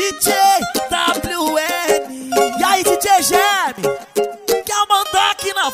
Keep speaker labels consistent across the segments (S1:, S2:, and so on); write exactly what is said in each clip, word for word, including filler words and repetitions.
S1: J W N. E aí, D J Geme, quer mandar aqui na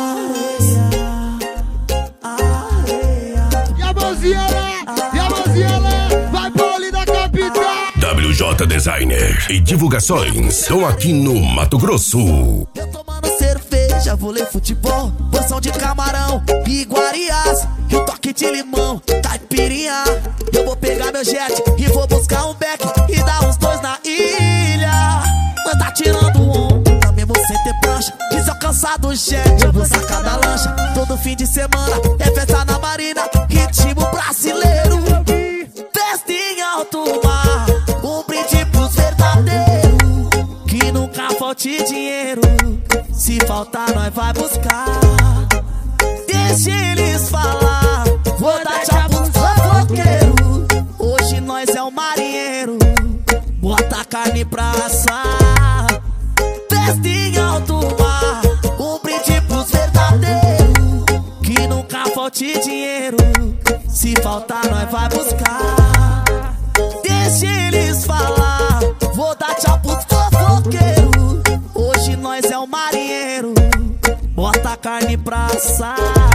S1: areia.
S2: E a mãozinha lá, e a mãozinha lá, vai pro ali da capital.
S3: W J Designer e divulgações estão aqui no Mato Grosso.
S1: Eu tomando cerveja, vou ler futebol, porção de camarão e iguarias, e um toque de limão, caipirinha. Eu vou pegar meu jet e vou buscar um beck e dar uns dois na ilha. Nós tá tirando um, também vou sem ter prancha. E se eu cansar do jet, eu vou sacar da lancha. Todo fim de semana é festa na marina, ritmo brasileiro. Festa em alto mar, um brinde pros verdadeiros. Que nunca falte dinheiro, se faltar nós vai buscar. Deixa eles falar, vou dar tchau pros fofoqueiros. Hoje nós é o marinheiro, bota a carne pra assar. Festa em alto mar, um brinde pros verdadeiros. Que nunca falte dinheiro, se faltar nós vai buscar. Deixa eles falar, vou dar tchau pros fofoqueiros. Hoje nós é o marinheiro, bota a carne pra assar.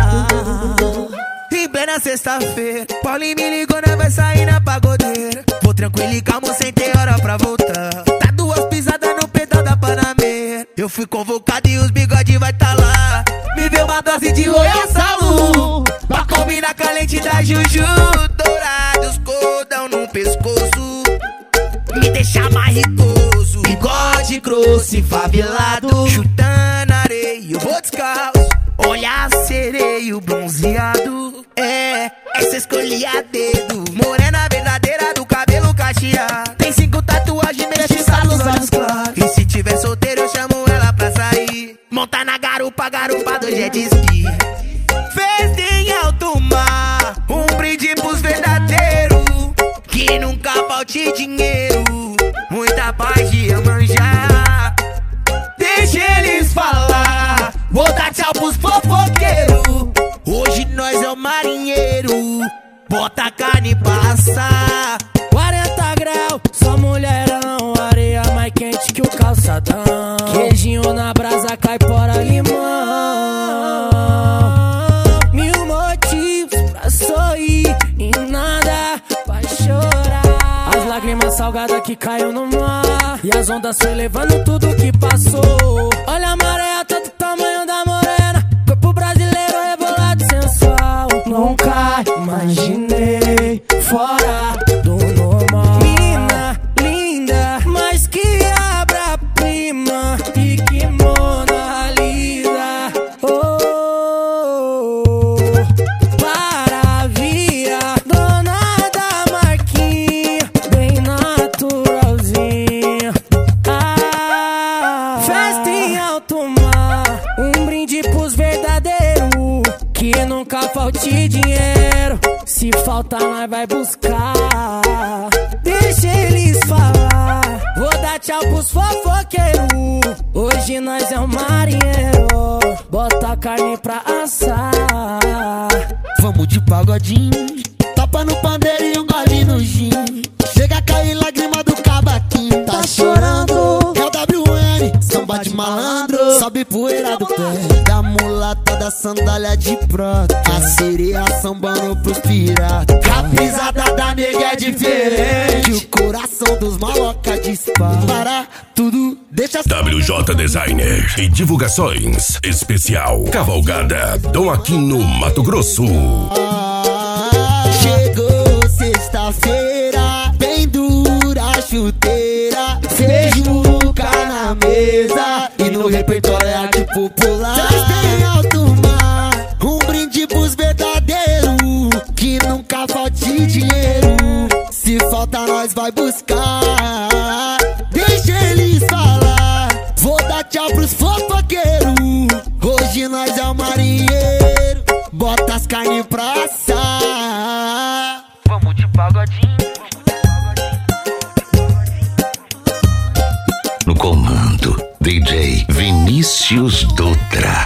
S4: Em plena sexta-feira, Paulinho me ligou, né? Vai sair na pagodeira. Vou tranquilo e calmo, sem ter hora pra voltar. Tá duas pisadas no pedal da Panameira. Eu fui convocado e os bigode vai tá lá. Me deu uma dose de Royal Salu, pra combinar com a lente da Juju. Dourados, cordão no pescoço, me deixa mais ricoso. Bigode grosso e favelado, chutando areia, eu vou descalço. Olhar sereio bronzeado, é, essa escolhi a dedo. Morena verdadeira do cabelo cacheado, tem cinco tatuagens, mexe nos olhos claros. E se tiver solteiro eu chamo ela pra sair. Montar na garupa, garupa do jet ski. Festa em alto mar, um brinde pros verdadeiros. Que nunca falte dinheiro, muita paz de manjar. Deixa eles falar, vou dar tchau pros fofoqueiros. Hoje nós é o marinheiro, bota a carne pra assar.
S5: Quarenta graus, só mulherão, areia mais quente que o calçadão. Queijinho na brasa, caipora, limão. Mil motivos pra sorrir e nada pra chorar. As lágrimas salgadas que caiu no mar, e as ondas foi levando tudo que passou. Olha a maré, tá do tamanho da morena, corpo brasileiro rebolado sensual. Nunca imaginei fora do normal. Mina, linda, mas que obra-prima, e que Mona Lisa. Oh, para via, dona da marquinha, bem naturalzinha. Ah, festa em alto mar, um brinde pros verdadeiros. Que nunca falte dinheiro, se faltar nós vai buscar. Deixa eles falar, vou dar tchau pros fofoqueiros. Hoje nós é um marinheiro, bota a carne pra assar.
S2: Vamos de pagodinho, tapa no pandeiro e um gole no gin. Chega a cair lágrima do cavaquinho. Tá chorando, é o W N, samba de malandro. Sobe poeira do pé da mulata da sandália de prata. A sereia sambando pros piratas. A pisada da nega é diferente, o coração dos maloca dispara. Tudo deixa
S3: W J Designer e divulgações especial Cavalgada estão aqui no Mato Grosso.
S2: Chegou sexta-feira, bem dura a chuteira, feijuca na mesa e no repertório é arte popular. Festa em alto mar, um brinde pros verdadeiros. Que nunca falte dinheiro, se falta nós vai buscar. Deixa eles falar, vou dar tchau pros fofoqueiros. Hoje nós é o marinheiro, bota as carnes pra assar.
S4: Vamos de pagodinho.
S3: No comando, D J Vinícius Dutra.